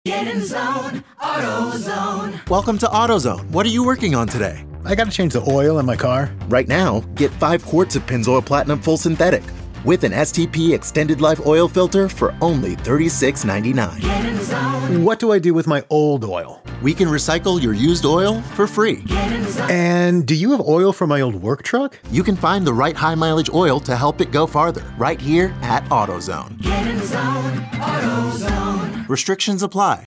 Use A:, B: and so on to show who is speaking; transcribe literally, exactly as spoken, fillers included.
A: Get in zone, AutoZone.
B: Welcome to AutoZone. What are you working on today?
C: I gotta change the oil in my car.
B: Right now, get five quarts of Pennzoil Platinum Full Synthetic with an S T P Extended Life Oil Filter for only thirty-six ninety-nine.
A: Get in zone.
C: What do I do with my old oil?
B: We can recycle your used oil for free.
A: Get in zone.
C: And do you have oil for my old work truck?
B: You can find the right high mileage oil to help it go farther right here at AutoZone.
A: Get in zone, AutoZone.
B: Restrictions apply.